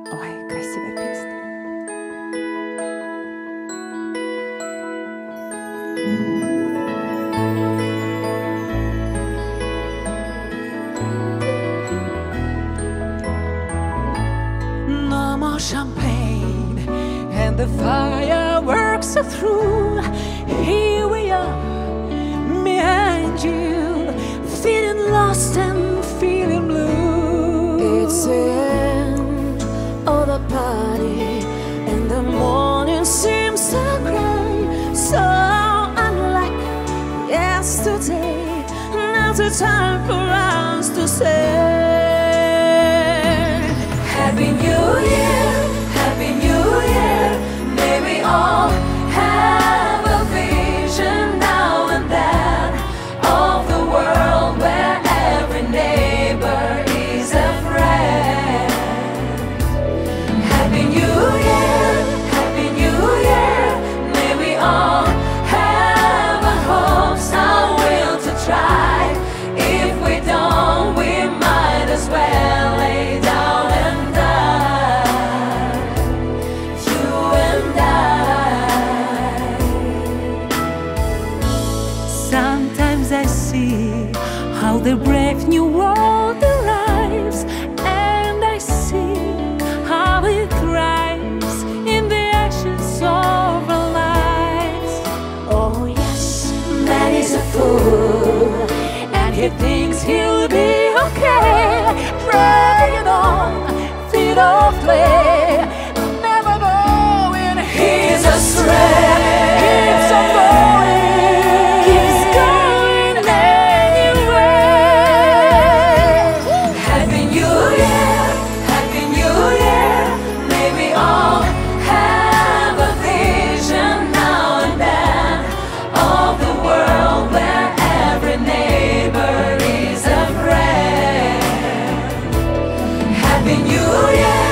Ой, красивая песня. No more champagne and the fireworks are through. Here we are, me and you, feeling lost and feeling blue. It's the end of the party, and the morning seems so gray, so unlike yesterday. Now's the time for us to say Happy New Year, Happy New Year. May we all have a vision now and then of the world where every neighbor is a friend. Happy New Year, Happy New Year. May we all have our hopes, our will to try. If we don't, we might as well lay down and die. You and I. Sometimes I see how the brave new world arrives, and I see how it thrives in the actions of our lives. Oh yes, man is a fool, And he thinks he'll be okay, praying on feet of clay, never knowing he's astray. Keeps on going, keeps going anyway. Happy New Year, Happy New Year. May we all have a vision now and then of the world where every neighbor is a friend. Happy New Year.